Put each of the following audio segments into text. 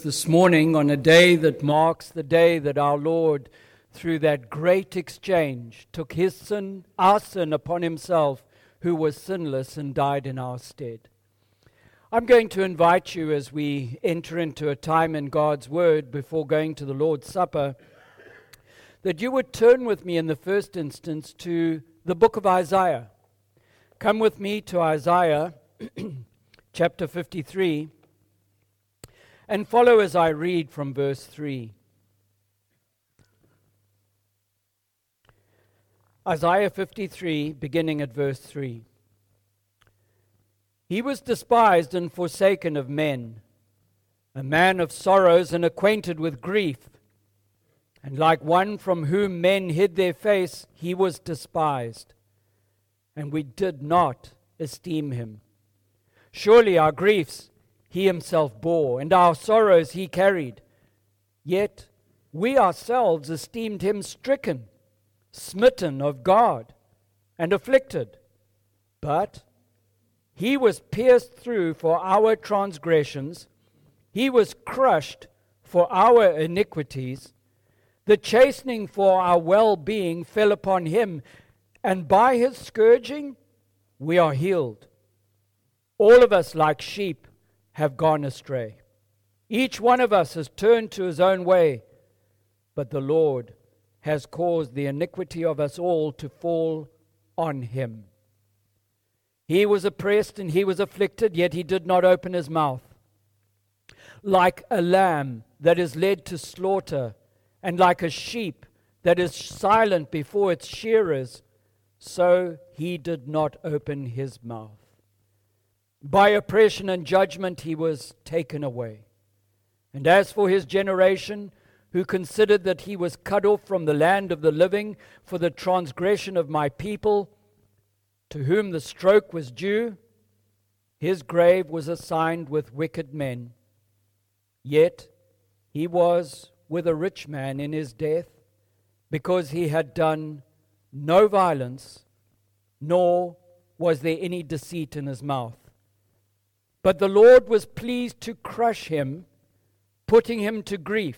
This morning, on a day that marks the day that our Lord, through that great exchange, took his sin, our sin, upon himself, who was sinless and died in our stead. I'm going to invite you, as we enter into a time in God's Word before going to the Lord's Supper, that you would turn with me in the first instance to the book of Isaiah. Come with me to Isaiah chapter 53. And follow as I read from verse 3. Isaiah 53, beginning at verse 3. He was despised and forsaken of men, a man of sorrows and acquainted with grief. And like one from whom men hid their face, he was despised, and we did not esteem him. Surely our griefs he himself bore, and our sorrows he carried. Yet we ourselves esteemed him stricken, smitten of God, and afflicted. But he was pierced through for our transgressions, he was crushed for our iniquities. The chastening for our well-being fell upon him, and by his scourging we are healed. All of us, like sheep, have gone astray. Each one of us has turned to his own way, but the Lord has caused the iniquity of us all to fall on him. He was oppressed and he was afflicted, yet he did not open his mouth. Like a lamb that is led to slaughter, and like a sheep that is silent before its shearers, so he did not open his mouth. By oppression and judgment he was taken away. And as for his generation, who considered that he was cut off from the land of the living for the transgression of my people, to whom the stroke was due, his grave was assigned with wicked men. Yet he was with a rich man in his death, because he had done no violence, nor was there any deceit in his mouth. But the Lord was pleased to crush him, putting him to grief.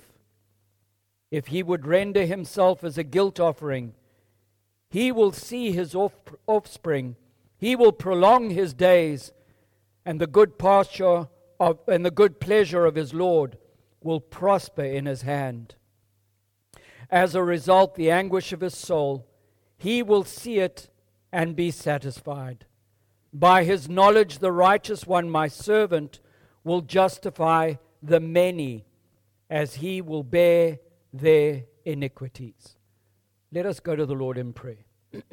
If he would render himself as a guilt offering, he will see his offspring. He will prolong his days, and the good pasture and the good pleasure of his Lord will prosper in his hand. As a result, the anguish of his soul, he will see it and be satisfied. By his knowledge, the righteous one, my servant, will justify the many, as he will bear their iniquities. Let us go to the Lord in prayer.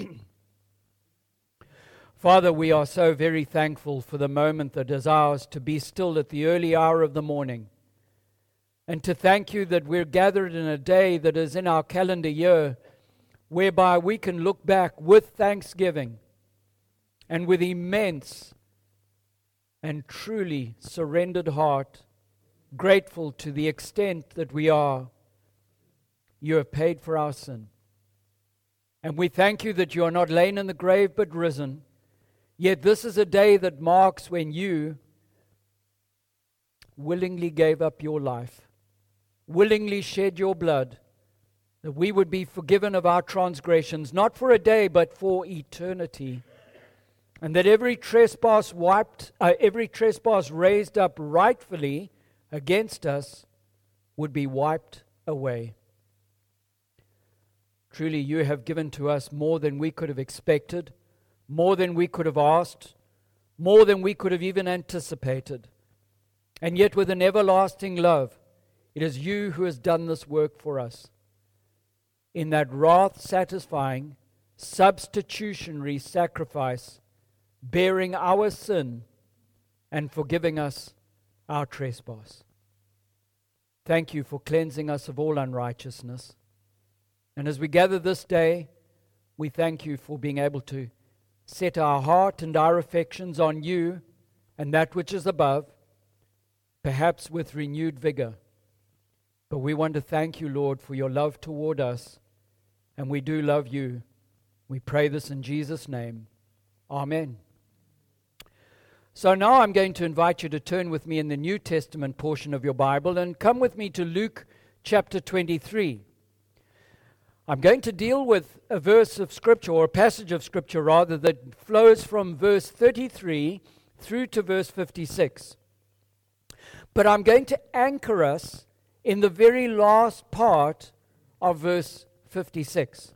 Father, we are so very thankful for the moment that is ours to be still at the early hour of the morning, and to thank you that we're gathered in a day that is in our calendar year, whereby we can look back with thanksgiving and with immense and truly surrendered heart, grateful to the extent that we are. You have paid for our sin. And we thank you that you are not lain in the grave but risen. Yet this is a day that marks when you willingly gave up your life, willingly shed your blood, that we would be forgiven of our transgressions, not for a day but for eternity. And that every trespass raised up rightfully against us would be wiped away. Truly, you have given to us more than we could have expected, more than we could have asked, more than we could have even anticipated. And yet with an everlasting love, it is you who has done this work for us. In that wrath-satisfying, substitutionary sacrifice, bearing our sin and forgiving us our trespass. Thank you for cleansing us of all unrighteousness. And as we gather this day, we thank you for being able to set our heart and our affections on you and that which is above, perhaps with renewed vigor. But we want to thank you, Lord, for your love toward us, and we do love you. We pray this in Jesus' name. Amen. So now I'm going to invite you to turn with me in the New Testament portion of your Bible and come with me to Luke chapter 23. I'm going to deal with a verse of Scripture, or a passage of Scripture rather, that flows from verse 33 through to verse 56. But I'm going to anchor us in the very last part of verse 56.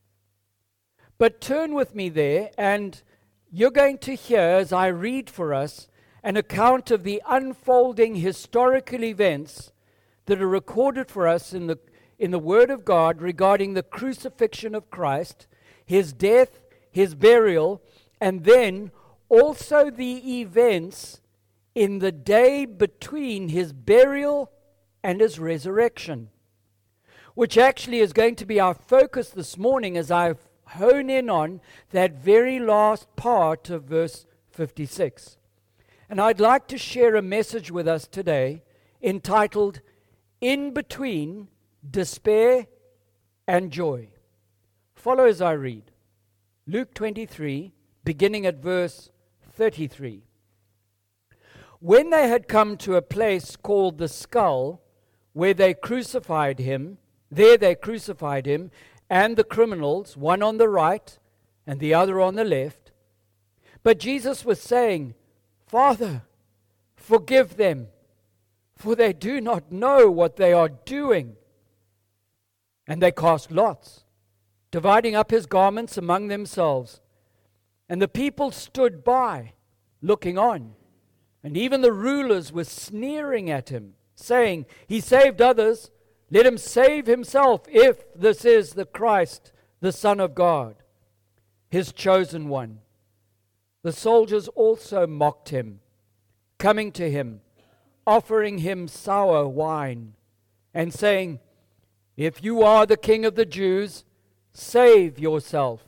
But turn with me there, and you're going to hear, as I read for us, an account of the unfolding historical events that are recorded for us in the Word of God regarding the crucifixion of Christ, His death, His burial, and then also the events in the day between His burial and His resurrection, which actually is going to be our focus this morning as I hone in on that very last part of verse 56. And I'd like to share a message with us today entitled, In Between Despair and Joy. Follow as I read. Luke 23, beginning at verse 33. When they had come to a place called the Skull, where they crucified him, and the criminals, one on the right and the other on the left. But Jesus was saying, Father, forgive them, for they do not know what they are doing. And they cast lots, dividing up his garments among themselves. And the people stood by, looking on. And even the rulers were sneering at him, saying, He saved others, let him save himself, if this is the Christ, the Son of God, His chosen one. The soldiers also mocked him, coming to him, offering him sour wine, and saying, If you are the King of the Jews, save yourself.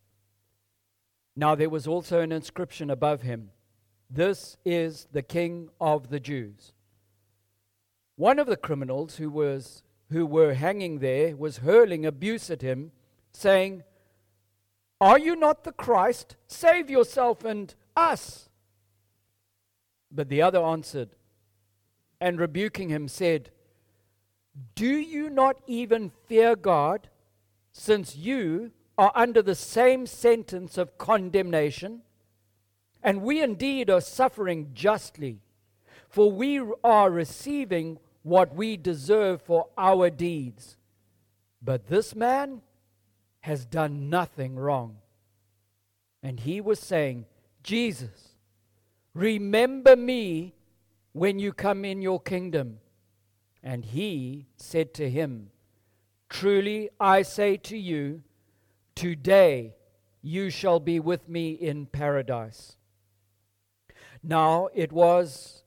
Now there was also an inscription above him, This is the King of the Jews. One of the criminals who were hanging there was hurling abuse at him, saying, Are you not the Christ? Save yourself and us. But the other answered, and rebuking him said, Do you not even fear God, since you are under the same sentence of condemnation? And we indeed are suffering justly, for we are receiving what we deserve for our deeds. But this man has done nothing wrong. And he was saying, Jesus, remember me when you come in your kingdom. And he said to him, Truly I say to you, today you shall be with me in paradise. Now it was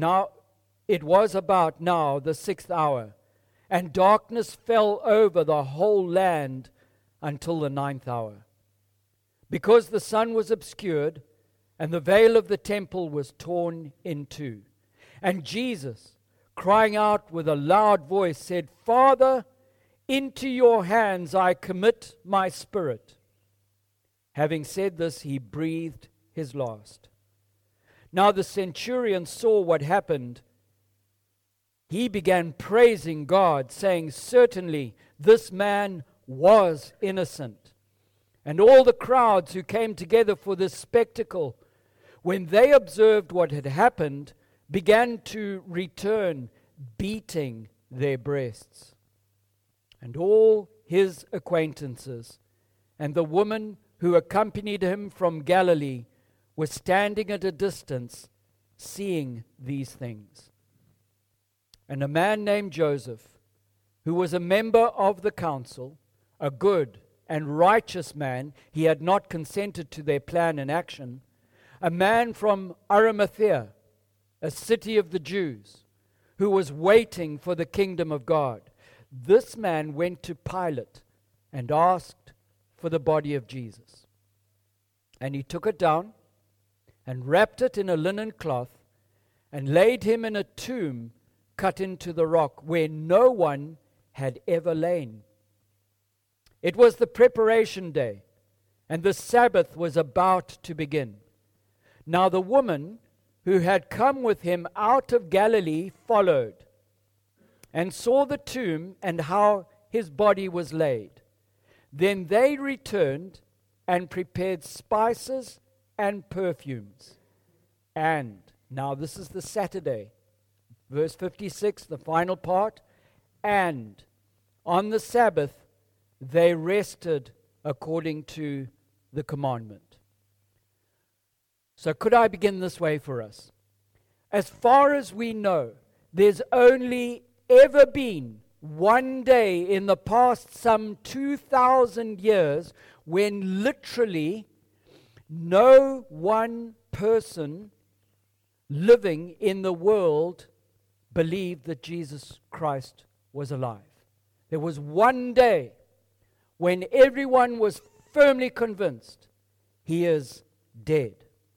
about now the 6th hour, and darkness fell over the whole land until the 9th hour, because the sun was obscured, and the veil of the temple was torn in two. And Jesus, crying out with a loud voice, said, Father, into your hands I commit my spirit. Having said this, he breathed his last. Now the centurion saw what happened. He began praising God, saying, Certainly this man was innocent. And all the crowds who came together for this spectacle, when they observed what had happened, began to return, beating their breasts. And all his acquaintances and the woman who accompanied him from Galilee were standing at a distance, seeing these things. And a man named Joseph, who was a member of the council, a good and righteous man, he had not consented to their plan and action, a man from Arimathea, a city of the Jews, who was waiting for the kingdom of God. This man went to Pilate and asked for the body of Jesus. And he took it down and wrapped it in a linen cloth and laid him in a tomb cut into the rock where no one had ever lain. It was the preparation day, and the Sabbath was about to begin. Now the woman who had come with him out of Galilee followed, and saw the tomb and how his body was laid. Then they returned and prepared spices and perfumes. And, now this is the Saturday, verse 56, the final part, and on the Sabbath they rested according to the commandment. So could I begin this way for us? As far as we know, there's only ever been one day in the past some 2,000 years when literally no one person living in the world believed that Jesus Christ was alive. There was one day when everyone was firmly convinced he is dead.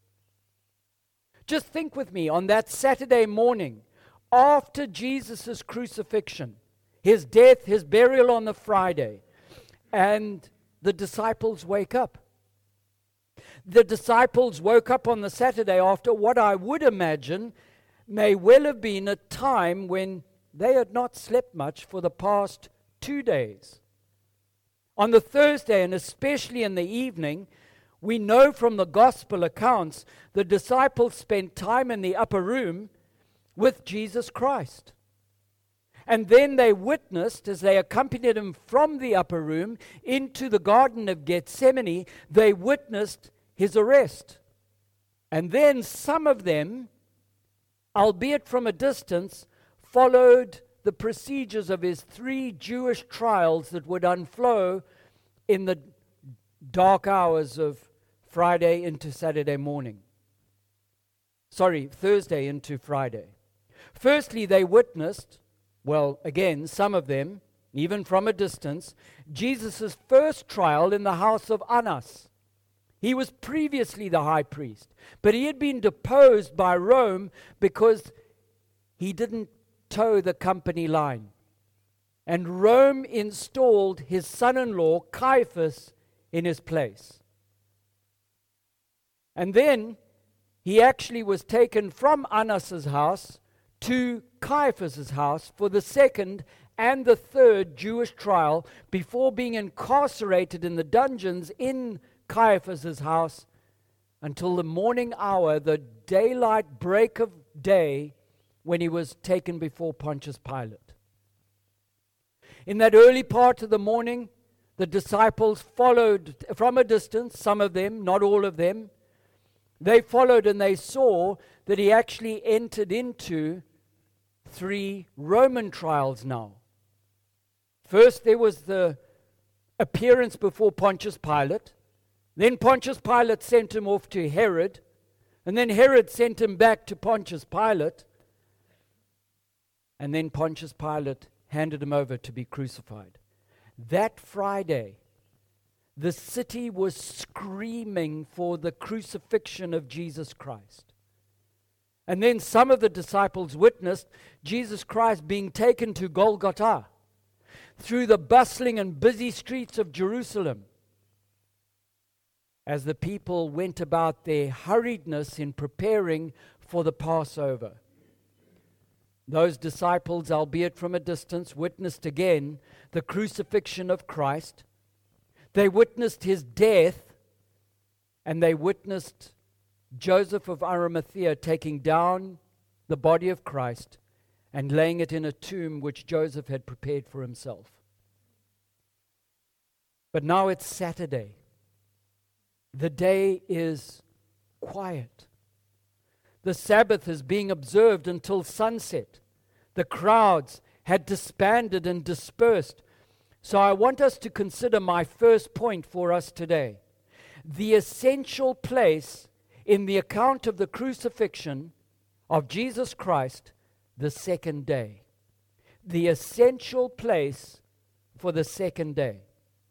Just think with me, on that Saturday morning, after Jesus' crucifixion, his death, his burial on the Friday, and the disciples wake up. The disciples woke up on the Saturday after what I would imagine may well have been a time when they had not slept much for the past 2 days. On the Thursday, and especially in the evening, we know from the gospel accounts the disciples spent time in the upper room with Jesus Christ. And then they witnessed, as they accompanied him from the upper room into the Garden of Gethsemane, they witnessed his arrest. And then some of them, albeit from a distance, followed the procedures of his 3 Jewish trials that would unflow in the dark hours of Friday into Saturday morning. Thursday into Friday. Firstly, they witnessed, well, again, some of them, even from a distance, Jesus' first trial in the house of Annas. He was previously the high priest, but he had been deposed by Rome because he didn't toe the company line. And Rome installed his son-in-law, Caiaphas, in his place. And then he actually was taken from Annas' house to Caiaphas' house for the second and the third Jewish trial before being incarcerated in the dungeons in Caiaphas' house until the morning hour, the daylight break of day, when he was taken before Pontius Pilate. In that early part of the morning, the disciples followed from a distance, some of them, not all of them. They followed and they saw that he actually entered into 3 Roman trials now. First, there was the appearance before Pontius Pilate. Then Pontius Pilate sent him off to Herod. And then Herod sent him back to Pontius Pilate. And then Pontius Pilate handed him over to be crucified. That Friday, the city was screaming for the crucifixion of Jesus Christ. And then some of the disciples witnessed Jesus Christ being taken to Golgotha through the bustling and busy streets of Jerusalem as the people went about their hurriedness in preparing for the Passover. Those disciples, albeit from a distance, witnessed again the crucifixion of Christ. They witnessed his death, and they witnessed Joseph of Arimathea taking down the body of Christ and laying it in a tomb which Joseph had prepared for himself. But now it's Saturday. The day is quiet. The Sabbath is being observed until sunset. The crowds had disbanded and dispersed. So I want us to consider my first point for us today. The essential place in the account of the crucifixion of Jesus Christ, the second day. The essential place for the second day.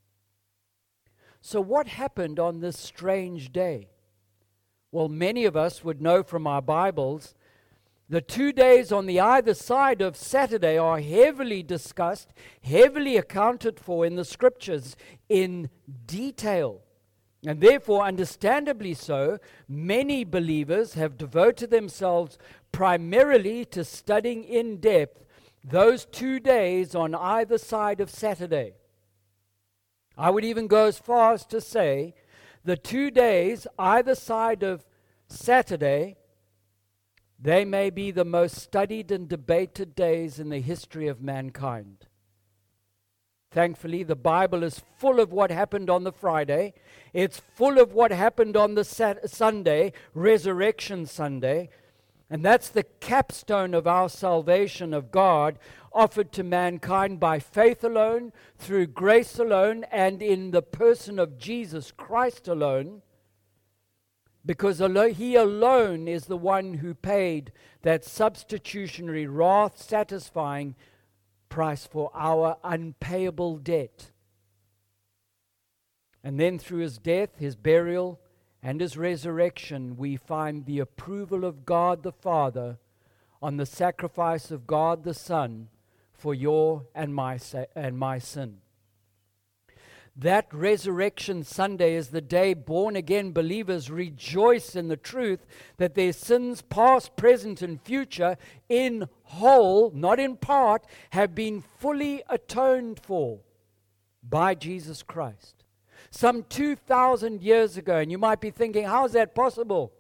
So what happened on this strange day? Well, many of us would know from our Bibles, the 2 days on the either side of Saturday are heavily discussed, heavily accounted for in the Scriptures in detail. And therefore, understandably so, many believers have devoted themselves primarily to studying in depth those 2 days on either side of Saturday. I would even go as far as to say the 2 days either side of Saturday, they may be the most studied and debated days in the history of mankind. Thankfully, the Bible is full of what happened on the Friday. It's full of what happened on the Sunday, Resurrection Sunday. And that's the capstone of our salvation of God, offered to mankind by faith alone, through grace alone, and in the person of Jesus Christ alone. Because He alone is the one who paid that substitutionary, wrath-satisfying price for our unpayable debt. And then through His death, His burial, and His resurrection, we find the approval of God the Father on the sacrifice of God the Son for your and my sin. That Resurrection Sunday is the day born-again believers rejoice in the truth that their sins, past, present, and future, in whole, not in part, have been fully atoned for by Jesus Christ. Some 2,000 years ago, and you might be thinking, how is that possible?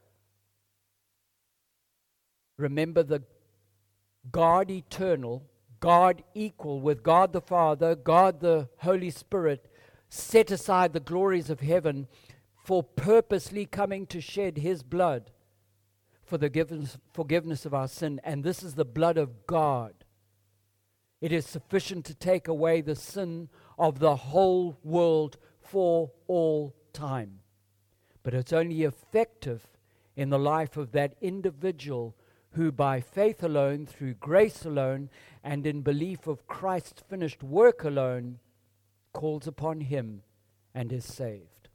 Remember, the God eternal, God equal with God the Father, God the Holy Spirit, set aside the glories of heaven for purposely coming to shed His blood for the forgiveness of our sin. And this is the blood of God. It is sufficient to take away the sin of the whole world for all time. But it's only effective in the life of that individual who by faith alone, through grace alone, and in belief of Christ's finished work alone, calls upon Him and is saved.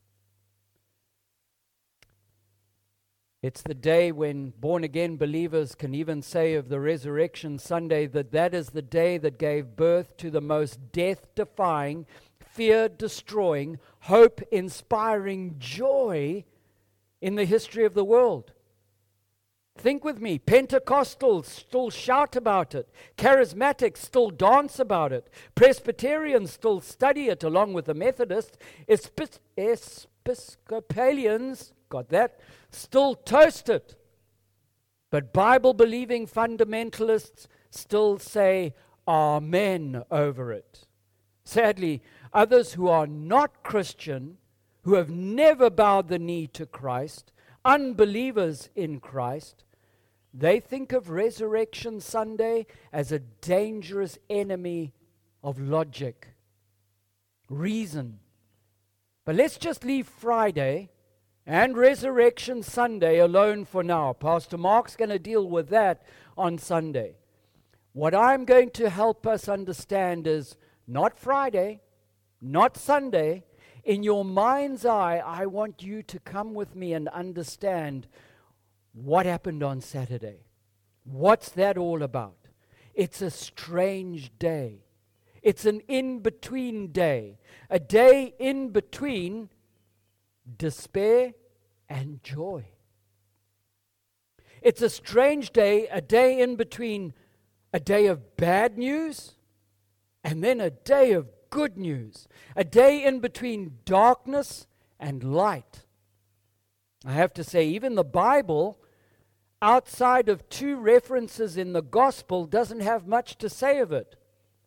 It's the day when born-again believers can even say of the Resurrection Sunday that that is the day that gave birth to the most death-defying, fear-destroying, hope-inspiring joy in the history of the world. Think with me, Pentecostals still shout about it. Charismatics still dance about it. Presbyterians still study it along with the Methodists. Episcopalians, got that, still toast it. But Bible-believing fundamentalists still say amen over it. Sadly, others who are not Christian, who have never bowed the knee to Christ, unbelievers in Christ, they think of Resurrection Sunday as a dangerous enemy of logic, reason. But let's just leave Friday and Resurrection Sunday alone for now. Pastor Mark's going to deal with that on Sunday. What I'm going to help us understand is not Friday, not Sunday. In your mind's eye, I want you to come with me and understand what happened on Saturday. What's that all about? It's a strange day. It's an in-between day. A day in between despair and joy. It's a strange day, a day in between a day of bad news and then a day of good news. A day in between darkness and light. I have to say, even the Bible, outside of 2 references in the gospel, doesn't have much to say of it.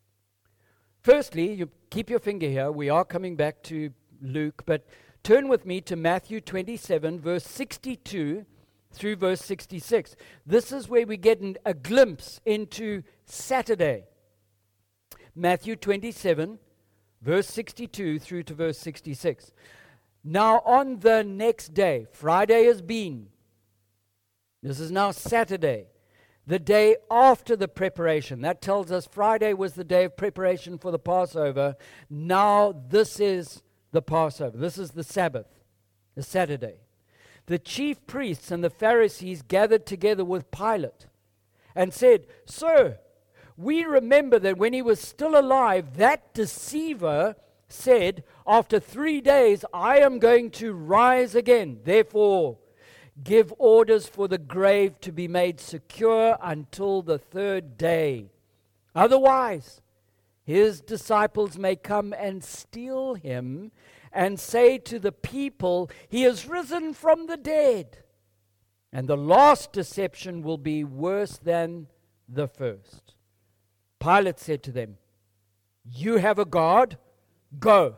Firstly, you keep your finger here. We are coming back to Luke, but turn with me to Matthew 27, verse 62 through verse 66. This is where we get a glimpse into Saturday. Matthew 27, verse 62 through to verse 66. Now on the next day, Friday has been. This is now Saturday, the day after the preparation. That tells us Friday was the day of preparation for the Passover. Now this is the Passover. This is the Sabbath, the Saturday. The chief priests and the Pharisees gathered together with Pilate and said, "Sir, we remember that when he was still alive, that deceiver said, after 3 days, I am going to rise again. Therefore, give orders for the grave to be made secure until the 3rd day. Otherwise, his disciples may come and steal him and say to the people, he is risen from the dead. And the last deception will be worse than the first. Pilate said to them, you have a God? Go.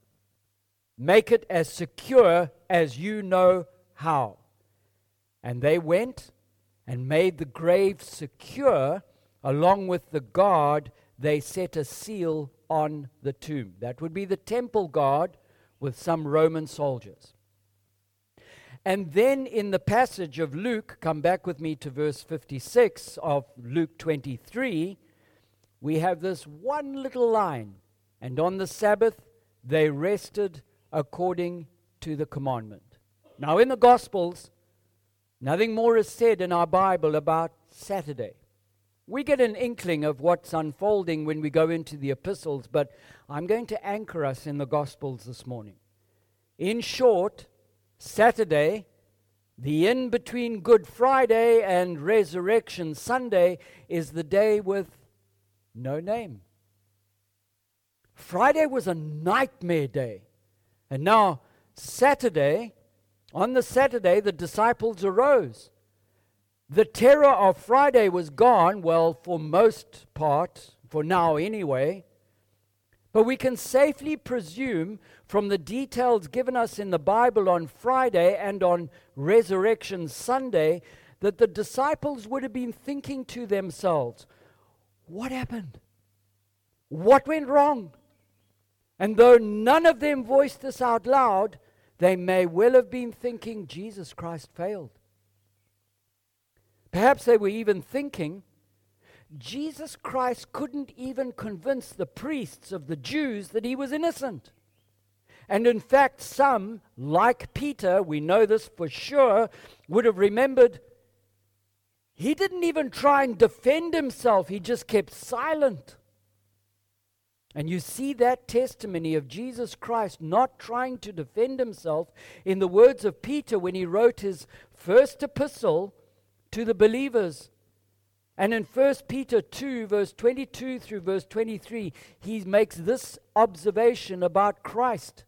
Make it as secure as you know how. And they went and made the grave secure. Along with the guard, they set a seal on the tomb. That would be the temple guard with some Roman soldiers. And then in the passage of Luke, come back with me to verse 56 of Luke 23, we have this one little line. And on the Sabbath, they rested according to the commandment. Now in the Gospels, nothing more is said in our Bible about Saturday. We get an inkling of what's unfolding when we go into the epistles, but I'm going to anchor us in the Gospels this morning. In short, Saturday, the in between Good Friday and Resurrection Sunday, is the day with no name. Friday was a nightmare day. And now, Saturday, on the Saturday, the disciples arose. The terror of Friday was gone, well, for most part, for now anyway. But we can safely presume from the details given us in the Bible on Friday and on Resurrection Sunday that the disciples would have been thinking to themselves, what happened? What went wrong? And though none of them voiced this out loud, they may well have been thinking Jesus Christ failed. Perhaps they were even thinking Jesus Christ couldn't even convince the priests of the Jews that he was innocent. And in fact, some, like Peter, we know this for sure, would have remembered he didn't even try and defend himself. He just kept silent. And you see that testimony of Jesus Christ not trying to defend himself in the words of Peter when he wrote his first epistle to the believers. And in 1 Peter 2, verse 22 through verse 23, he makes this observation about Christ.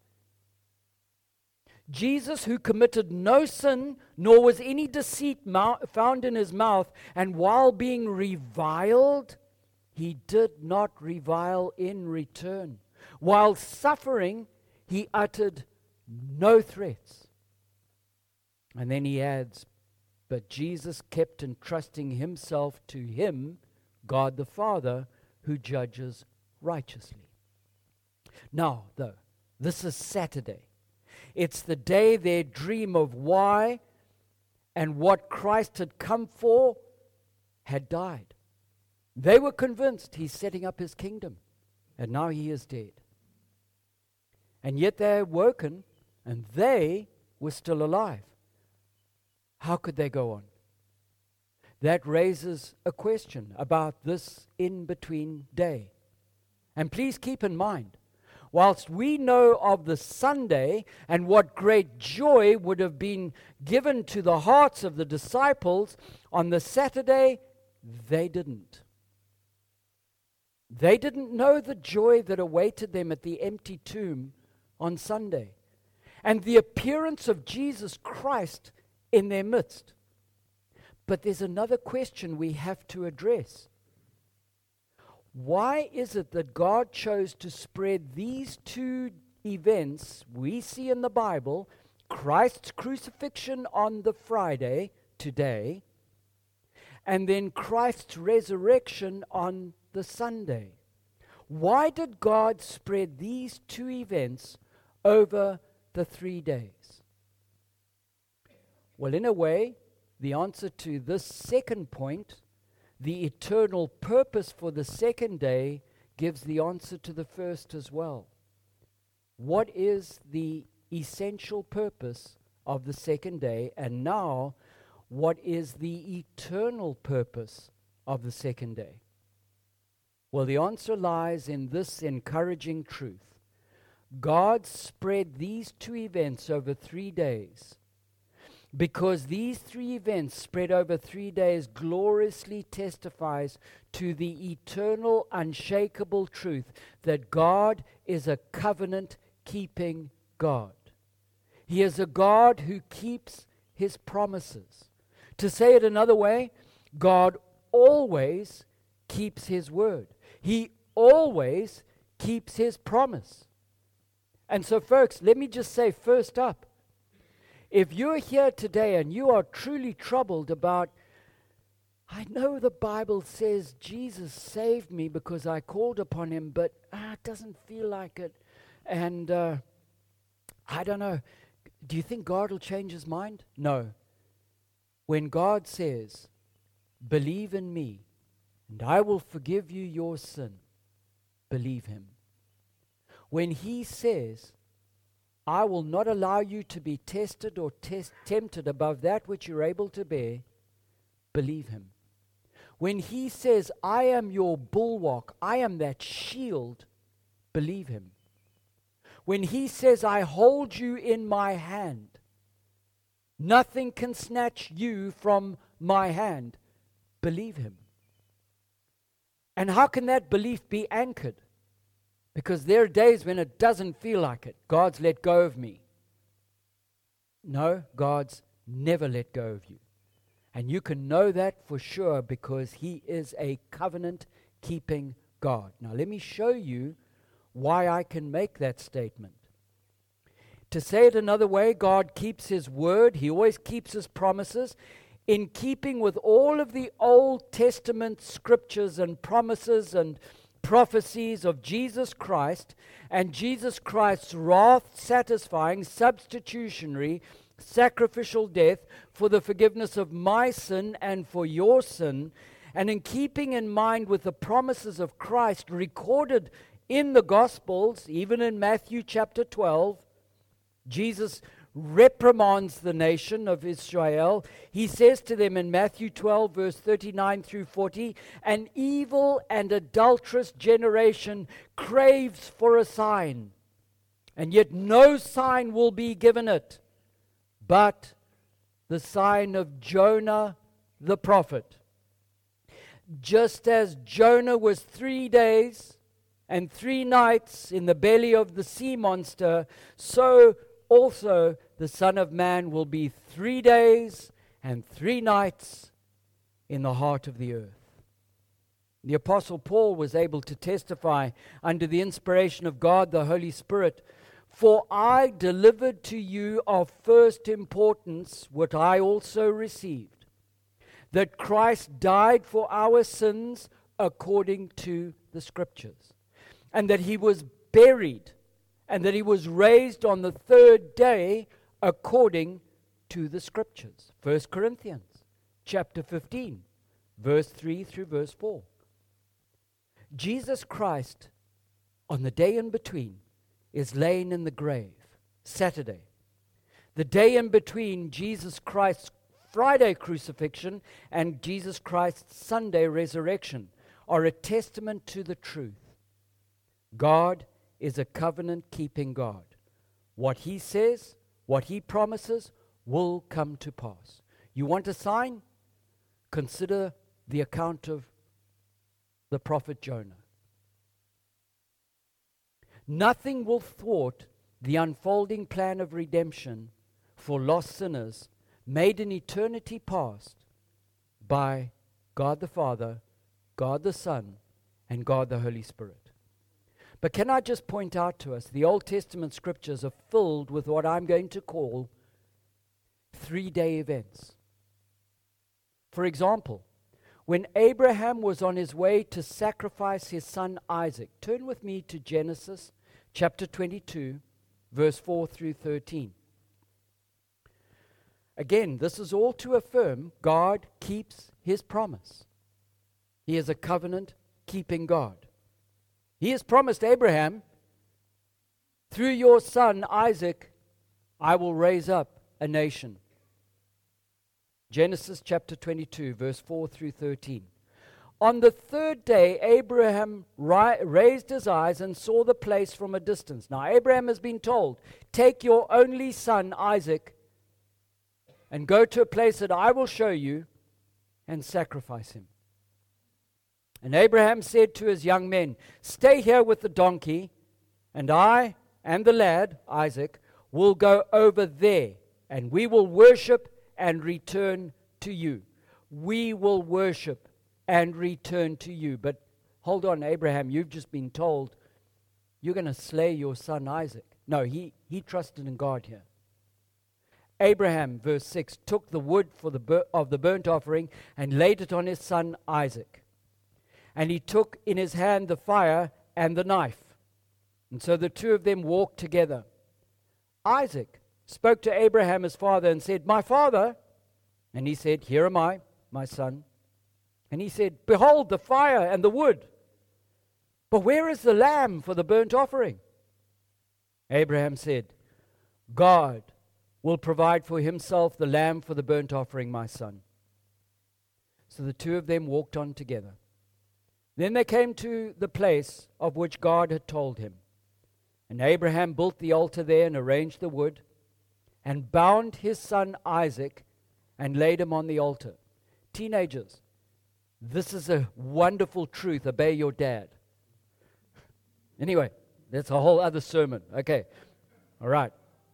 Jesus, who committed no sin, nor was any deceit found in his mouth, and while being reviled, he did not revile in return. While suffering, he uttered no threats. And then he adds, but Jesus kept entrusting himself to him, God the Father, who judges righteously. Now, though, this is Saturday. It's the day their dream of why and what Christ had come for had died. They were convinced he's setting up his kingdom, and now he is dead. And yet they had woken, and they were still alive. How could they go on? That raises a question about this in-between day. And please keep in mind, whilst we know of the Sunday and what great joy would have been given to the hearts of the disciples, on the Saturday, they didn't. They didn't know the joy that awaited them at the empty tomb on Sunday and the appearance of Jesus Christ in their midst. But there's another question we have to address. Why is it that God chose to spread these two events we see in the Bible, Christ's crucifixion on the Friday, today, and then Christ's resurrection on the Sunday? Why did God spread these two events over the 3 days? Well, in a way, the answer to this second point, the eternal purpose for the second day, gives the answer to the first as well. What is the essential purpose of the second day? And now, what is the eternal purpose of the second day? Well, the answer lies in this encouraging truth. God spread these two events over 3 days because these three events spread over 3 days gloriously testifies to the eternal, unshakable truth that God is a covenant-keeping God. He is a God who keeps His promises. To say it another way, God always keeps His word. He always keeps His promise. And so, folks, let me just say first up, if you're here today and you are truly troubled about, I know the Bible says Jesus saved me because I called upon Him, but it doesn't feel like it. And I don't know. Do you think God will change His mind? No. When God says, believe in me, and I will forgive you your sin, believe Him. When He says, I will not allow you to be tested or tempted above that which you're able to bear, believe Him. When He says, I am your bulwark, I am that shield, believe Him. When He says, I hold you in my hand, nothing can snatch you from my hand, believe Him. And how can that belief be anchored? Because there are days when it doesn't feel like it. God's let go of me. No, God's never let go of you. And you can know that for sure because He is a covenant-keeping God. Now let me show you why I can make that statement. To say it another way, God keeps His word. He always keeps His promises. In keeping with all of the Old Testament scriptures and promises and prophecies of Jesus Christ and Jesus Christ's wrath-satisfying, substitutionary, sacrificial death for the forgiveness of my sin and for your sin, and in keeping in mind with the promises of Christ recorded in the Gospels, even in Matthew chapter 12, Jesus reprimands the nation of Israel. He says to them in Matthew 12, verse 39 through 40, an evil and adulterous generation craves for a sign, and yet no sign will be given it, but the sign of Jonah the prophet. Just as Jonah was 3 days and 3 nights in the belly of the sea monster, so also the Son of Man will be 3 days and 3 nights in the heart of the earth. The Apostle Paul was able to testify under the inspiration of God, the Holy Spirit, for I delivered to you of first importance what I also received, that Christ died for our sins according to the Scriptures, and that He was buried, and that He was raised on the 3rd day according to the Scriptures. 1 Corinthians chapter 15, verse 3 through verse 4. Jesus Christ, on the day in between, is laying in the grave, Saturday. The day in between Jesus Christ's Friday crucifixion and Jesus Christ's Sunday resurrection are a testament to the truth. God is a covenant-keeping God. What He says, what He promises, will come to pass. You want a sign? Consider the account of the prophet Jonah. Nothing will thwart the unfolding plan of redemption for lost sinners made in eternity past by God the Father, God the Son, and God the Holy Spirit. But can I just point out to us, the Old Testament scriptures are filled with what I'm going to call 3-day events. For example, when Abraham was on his way to sacrifice his son Isaac, turn with me to Genesis chapter 22, verse 4 through 13. Again, this is all to affirm God keeps His promise. He is a covenant-keeping God. He has promised Abraham, through your son Isaac, I will raise up a nation. Genesis chapter 22, verse 4 through 13. On the third day, Abraham raised his eyes and saw the place from a distance. Now, Abraham has been told, take your only son, Isaac, and go to a place that I will show you and sacrifice him. And Abraham said to his young men, stay here with the donkey, and I and the lad, Isaac, will go over there, and we will worship and return to you. We will worship and return to you. But hold on, Abraham, you've just been told you're going to slay your son Isaac. No, he trusted in God here. Abraham, verse 6, took the wood of the burnt offering and laid it on his son Isaac. And he took in his hand the fire and the knife. And so the two of them walked together. Isaac spoke to Abraham his father and said, my father. And he said, here am I, my son. And he said, behold the fire and the wood, but where is the lamb for the burnt offering? Abraham said, God will provide for himself the lamb for the burnt offering, my son. So the two of them walked on together. Then they came to the place of which God had told him. And Abraham built the altar there and arranged the wood and bound his son Isaac and laid him on the altar. Teenagers, this is a wonderful truth. Obey your dad. Anyway, that's a whole other sermon. Okay. All right.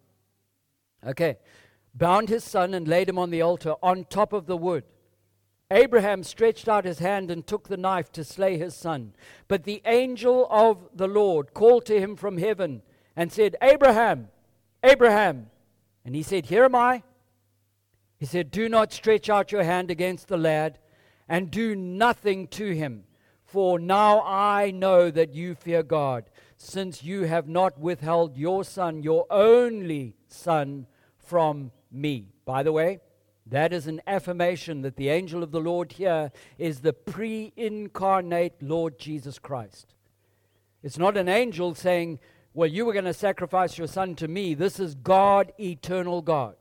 Okay. Bound his son and laid him on the altar on top of the wood. Abraham stretched out his hand and took the knife to slay his son. But the angel of the Lord called to him from heaven and said, Abraham, Abraham. And he said, here am I. He said, do not stretch out your hand against the lad and do nothing to him. For now I know that you fear God, since you have not withheld your son, your only son, from me. By the way, that is an affirmation that the angel of the Lord here is the pre-incarnate Lord Jesus Christ. It's not an angel saying, well, you were going to sacrifice your son to me. This is God, eternal God.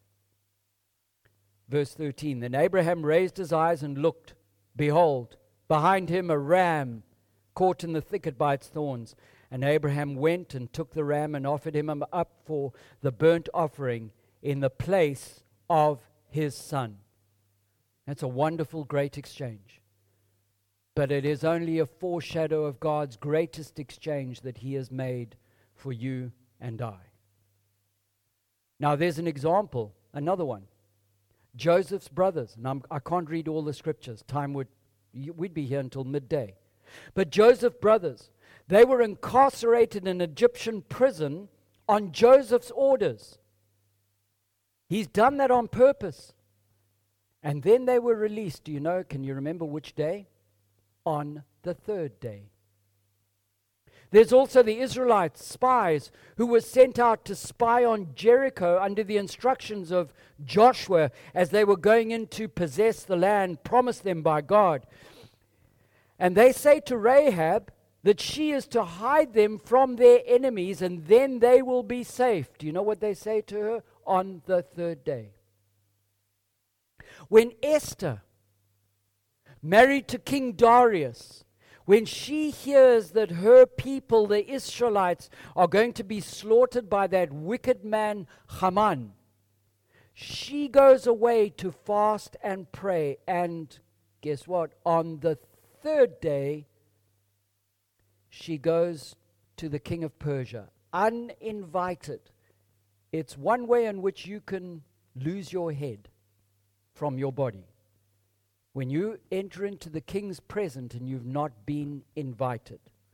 Verse 13, then Abraham raised his eyes and looked. Behold, behind him a ram caught in the thicket by its thorns. And Abraham went and took the ram and offered him up for the burnt offering in the place of his son. That's a wonderful, great exchange. But it is only a foreshadow of God's greatest exchange that he has made for you and I. Now there's an example, another one. Joseph's brothers, and I can't read all the scriptures. We'd be here until midday. But Joseph's brothers, they were incarcerated in an Egyptian prison on Joseph's orders. He's done that on purpose. And then they were released. Do you know, can you remember which day? On the third day. There's also the Israelites, spies, who were sent out to spy on Jericho under the instructions of Joshua as they were going in to possess the land promised them by God. And they say to Rahab that she is to hide them from their enemies and then they will be safe. Do you know what they say to her? On the third day. When Esther, married to King Darius, when she hears that her people, the Israelites, are going to be slaughtered by that wicked man Haman, she goes away to fast and pray. And guess what? On the third day, she goes to the king of Persia, uninvited. It's one way in which you can lose your head from your body. When you enter into the king's presence and you've not been invited.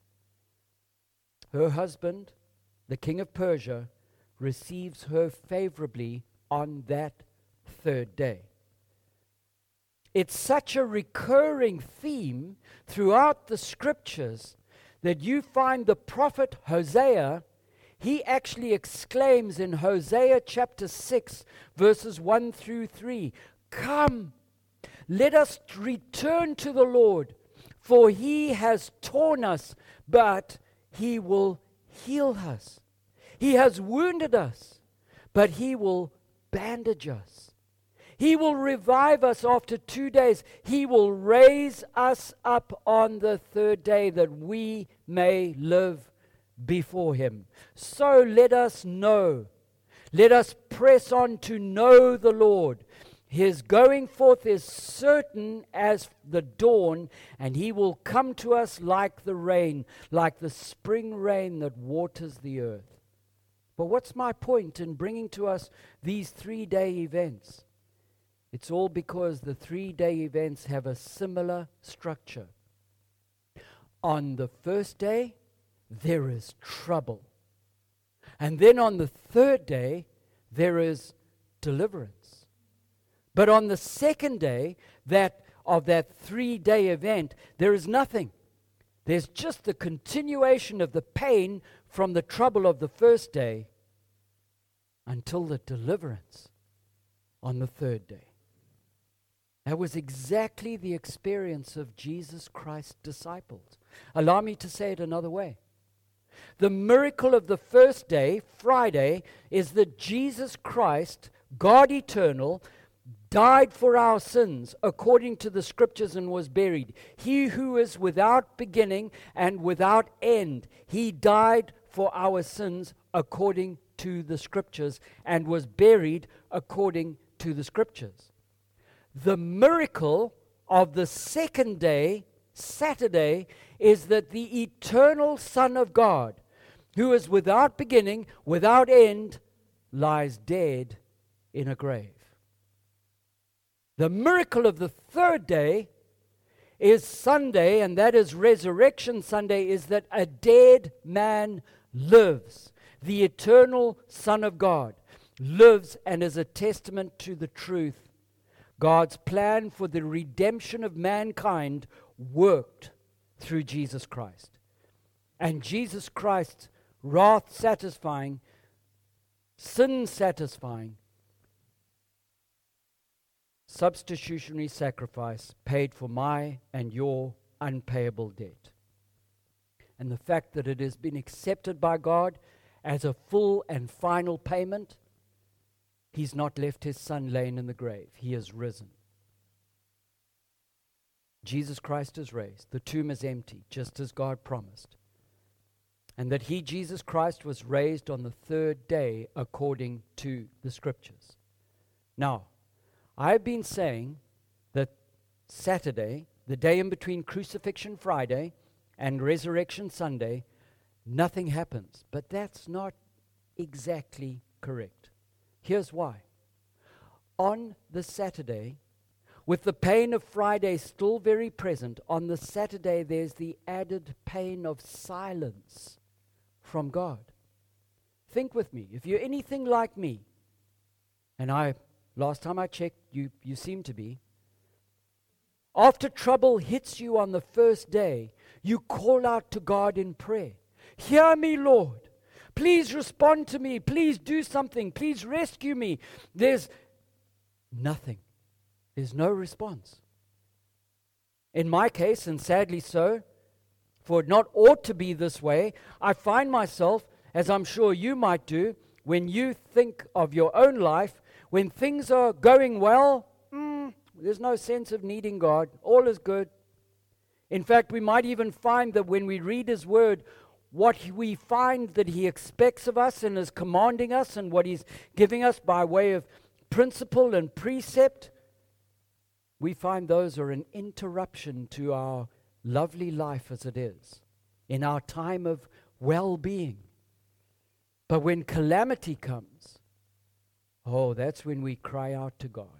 Her husband, the king of Persia, receives her favorably on that third day. It's such a recurring theme throughout the scriptures that you find the prophet Hosea, he actually exclaims in Hosea chapter 6, verses 1 through 3, come, let us return to the Lord, for he has torn us, but he will heal us. He has wounded us, but he will bandage us. He will revive us after 2 days. He will raise us up on the third day that we may live before Him. So let us know. Let us press on to know the Lord. His going forth is certain as the dawn, and He will come to us like the rain, like the spring rain that waters the earth. But what's my point in bringing to us these 3-day events? It's all because the 3-day events have a similar structure. On the first day, there is trouble. And then on the third day, there is deliverance. But on the second day of that 3-day event, there is nothing. There's just the continuation of the pain from the trouble of the first day until the deliverance on the third day. That was exactly the experience of Jesus Christ's disciples. Allow me to say it another way. The miracle of the first day, Friday, is that Jesus Christ, God eternal, died for our sins according to the Scriptures and was buried. He who is without beginning and without end, He died for our sins according to the Scriptures and was buried according to the Scriptures. The miracle of the second day, Saturday, is that the eternal Son of God, who is without beginning, without end, lies dead in a grave. The miracle of the third day is Sunday, and that is Resurrection Sunday, is that a dead man lives. The eternal Son of God lives and is a testament to the truth. God's plan for the redemption of mankind worked through Jesus Christ. And Jesus Christ's wrath-satisfying, sin-satisfying, substitutionary sacrifice paid for my and your unpayable debt. And the fact that it has been accepted by God as a full and final payment, He's not left His Son laying in the grave. He has risen. Jesus Christ is raised. The tomb is empty, just as God promised. And that He, Jesus Christ, was raised on the third day according to the Scriptures. Now, I've been saying that Saturday, the day in between Crucifixion Friday and Resurrection Sunday, nothing happens. But that's not exactly correct. Here's why. On the Saturday, with the pain of Friday still very present, on the Saturday there's the added pain of silence from God. Think with me. If you're anything like me, and last time I checked, you seem to be, after trouble hits you on the first day, you call out to God in prayer. Hear me, Lord. Please respond to me. Please do something. Please rescue me. There's nothing. There's no response. In my case, and sadly so, for it not ought to be this way, I find myself, as I'm sure you might do, when you think of your own life, when things are going well, there's no sense of needing God. All is good. In fact, we might even find that when we read His Word, what we find that He expects of us and is commanding us and what He's giving us by way of principle and precept, we find those are an interruption to our lovely life as it is, in our time of well-being. But when calamity comes, that's when we cry out to God.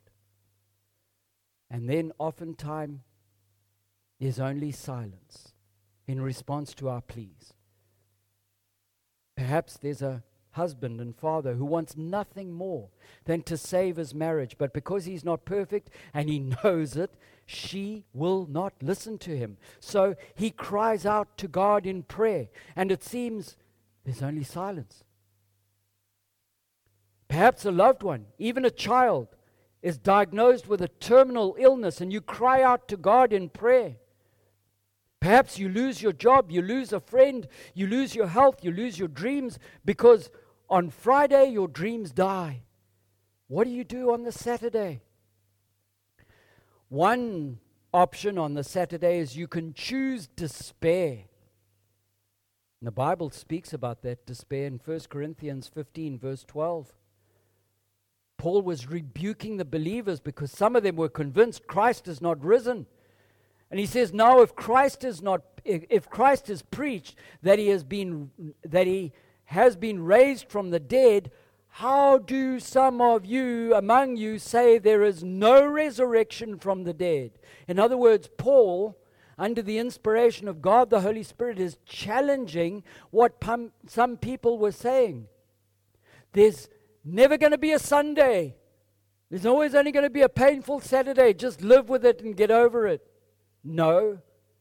And then oftentimes there's only silence in response to our pleas. Perhaps there's a husband and father who wants nothing more than to save his marriage, but because he's not perfect and he knows it, she will not listen to him. So he cries out to God in prayer, and it seems there's only silence. Perhaps a loved one, even a child, is diagnosed with a terminal illness, and you cry out to God in prayer. Perhaps you lose your job, you lose a friend, you lose your health, you lose your dreams, because on Friday your dreams die. What do you do on the Saturday? One option on the Saturday is you can choose despair. And the Bible speaks about that despair in 1 Corinthians 15, verse 12. Paul was rebuking the believers because some of them were convinced Christ is not risen. And he says, now if Christ is preached that he has been raised from the dead, how do some of you among you say there is no resurrection from the dead? In other words, Paul, under the inspiration of God the Holy Spirit, is challenging what some people were saying. There's never going to be a Sunday. There's always only going to be a painful Saturday. Just live with it and get over it. No.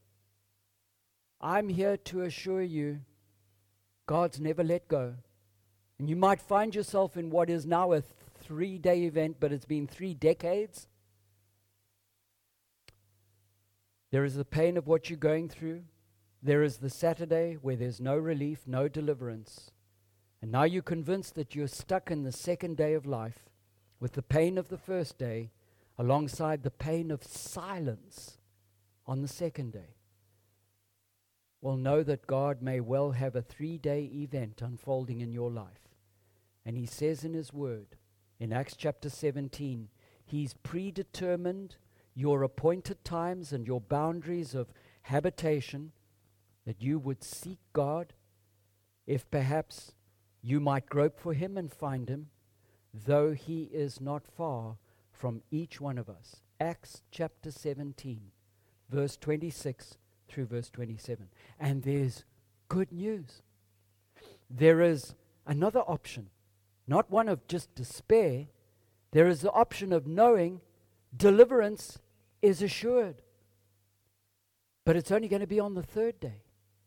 I'm here to assure you, God's never let go. And you might find yourself in what is now a 3-day event, but it's been 3 decades. There is the pain of what you're going through. There is the Saturday where there's no relief, no deliverance. And now you're convinced that you're stuck in the 2nd day of life with the pain of the 1st day alongside the pain of silence on the 2nd day. Well, know that God may well have a 3-day event unfolding in your life. And he says in his word, in Acts chapter 17, he's predetermined your appointed times and your boundaries of habitation, that you would seek God, if perhaps you might grope for him and find him, though he is not far from each one of us. Acts chapter 17, verse 26 through verse 27. And there's good news. There is another option, not one of just despair. There is the option of knowing deliverance is assured. But it's only going to be on the 3rd day.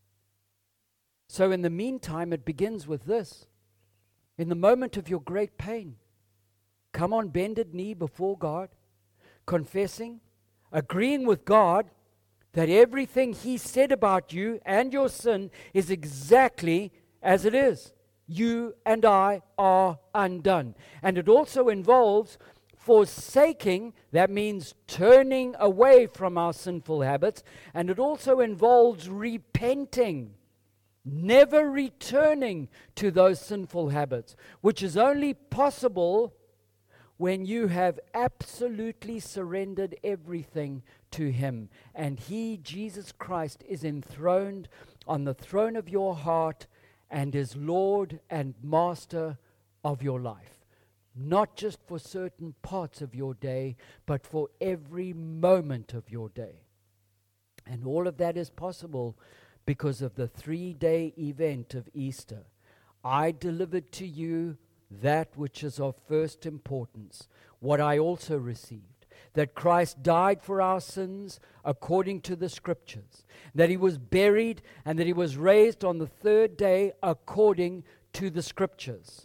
So in the meantime, it begins with this. In the moment of your great pain, come on bended knee before God, confessing, agreeing with God that everything he said about you and your sin is exactly as it is. You and I are undone. And it also involves forsaking, that means turning away from our sinful habits, and it also involves repenting, never returning to those sinful habits, which is only possible when you have absolutely surrendered everything to him. And he, Jesus Christ, is enthroned on the throne of your heart and is Lord and Master of your life. Not just for certain parts of your day, but for every moment of your day. And all of that is possible because of the 3-day event of Easter. I delivered to you that which is of first importance, what I also received, that Christ died for our sins according to the Scriptures, that he was buried and that he was raised on the 3rd day according to the Scriptures.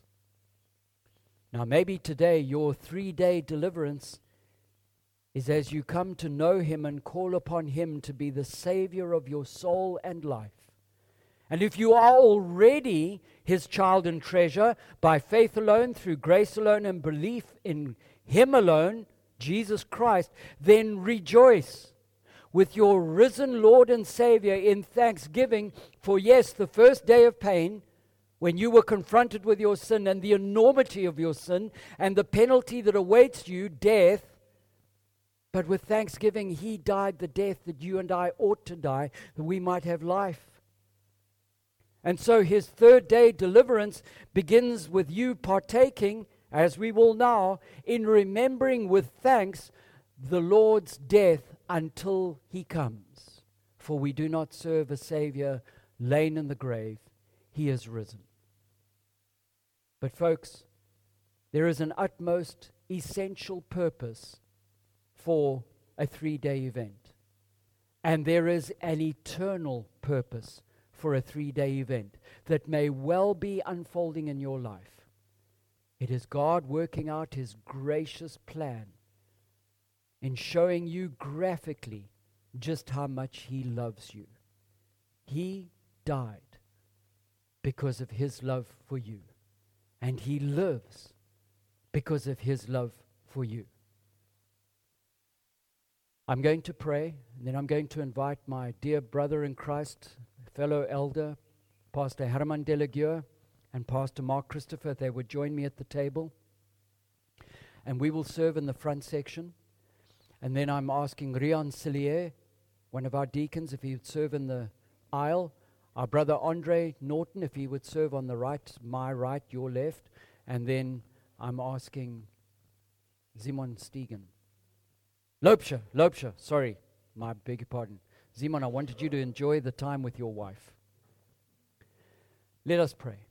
Now maybe today your 3-day deliverance is as you come to know him and call upon him to be the Savior of your soul and life. And if you are already his child and treasure by faith alone, through grace alone, and belief in him alone, Jesus Christ, then rejoice with your risen Lord and Savior in thanksgiving for, yes, the 1st day of pain when you were confronted with your sin and the enormity of your sin and the penalty that awaits you, death. But with thanksgiving, he died the death that you and I ought to die, that we might have life. And so his 3rd day deliverance begins with you partaking, as we will now, in remembering with thanks the Lord's death until he comes. For we do not serve a Savior lain in the grave. He is risen. But folks, there is an utmost essential purpose for a 3-day event. And there is an eternal purpose for a 3-day event that may well be unfolding in your life. It is God working out his gracious plan in showing you graphically just how much he loves you. He died because of his love for you, and he lives because of his love for you. I'm going to pray, and then I'm going to invite my dear brother in Christ, fellow elder, Pastor Herman Delagueur, and Pastor Mark Christopher, if they would join me at the table. And we will serve in the front section. And then I'm asking Rian Cillier, one of our deacons, if he would serve in the aisle. Our brother Andre Norton, if he would serve on the right, my right, your left. And then I'm asking Simon Stegen. Lopsha, sorry, my beg your pardon. Simon, I wanted you to enjoy the time with your wife. Let us pray.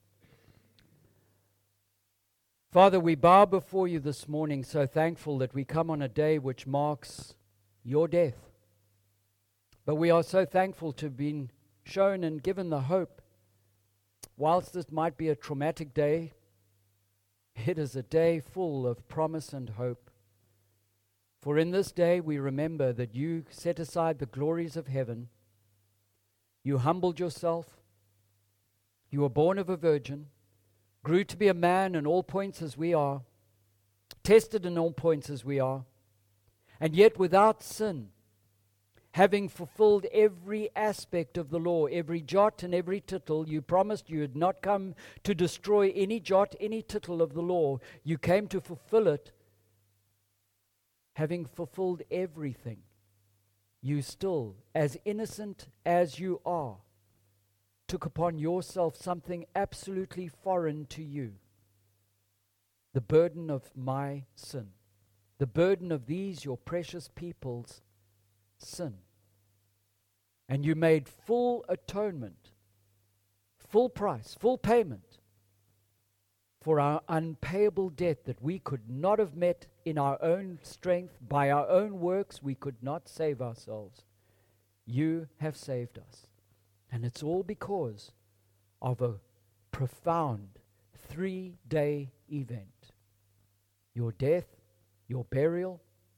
Father, we bow before you this morning, so thankful that we come on a day which marks your death. But we are so thankful to have been shown and given the hope. Whilst this might be a traumatic day, it is a day full of promise and hope. For in this day we remember that you set aside the glories of heaven. You humbled yourself. You were born of a virgin, grew to be a man in all points as we are, tested in all points as we are, and yet without sin, having fulfilled every aspect of the law, every jot and every tittle. You promised you had not come to destroy any jot, any tittle of the law. You came to fulfill it. Having fulfilled everything, you still, as innocent as you are, took upon yourself something absolutely foreign to you. The burden of my sin. The burden of these, your precious people's sin. And you made full atonement, full price, full payment for our unpayable debt that we could not have met in our own strength. By our own works, we could not save ourselves. You have saved us. And it's all because of a profound 3-day event. Your death, your burial,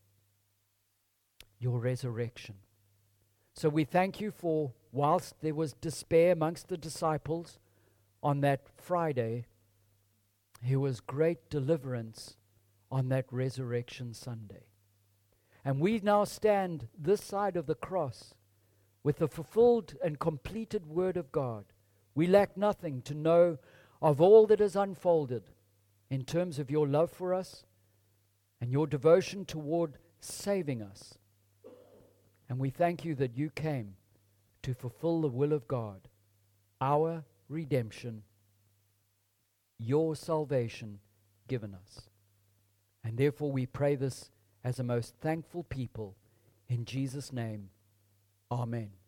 your resurrection. So we thank you for, whilst there was despair amongst the disciples on that Friday, there was great deliverance on that Resurrection Sunday. And we now stand this side of the cross with the fulfilled and completed Word of God. We lack nothing to know of all that is unfolded in terms of your love for us and your devotion toward saving us. And we thank you that you came to fulfill the will of God, our redemption, your salvation given us. And therefore we pray this as a most thankful people. In Jesus' name, amen.